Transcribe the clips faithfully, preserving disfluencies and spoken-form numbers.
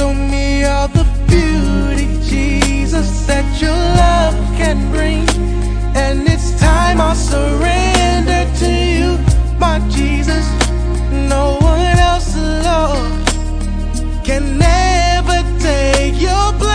show me all the beauty, Jesus, that your love can bring. And it's time I surrender to you, my Jesus. No one else, Lord, can ever take your place.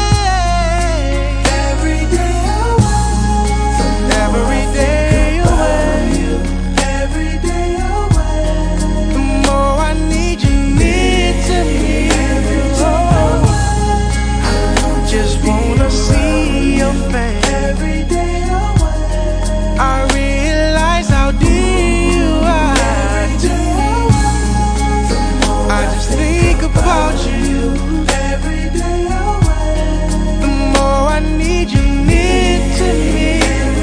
Every day away, every day away, every day away. The more I need you near to me, oh, I just wanna see your face. Every day away, I realize how dear you are to me. I just think about you. Every day away, the more I need you near to me.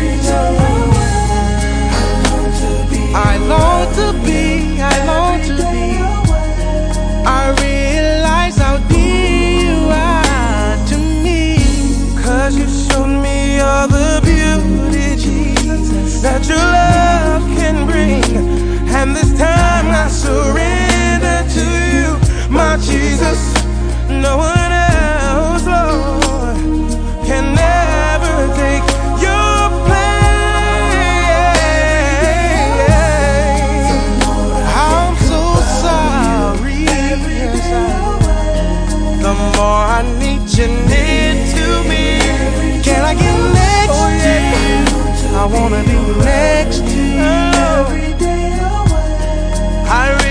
I long to be, I long to be. I realize how dear you are to me. Cause you showed me all the beauty, Jesus, that your love can bring. And this time I surrender to you, my Jesus. No one else, Lord, can ever take your place. I'm so sorry. Yes, I, the more I need you near to me. Can I get next to you? I wanna be next to you. I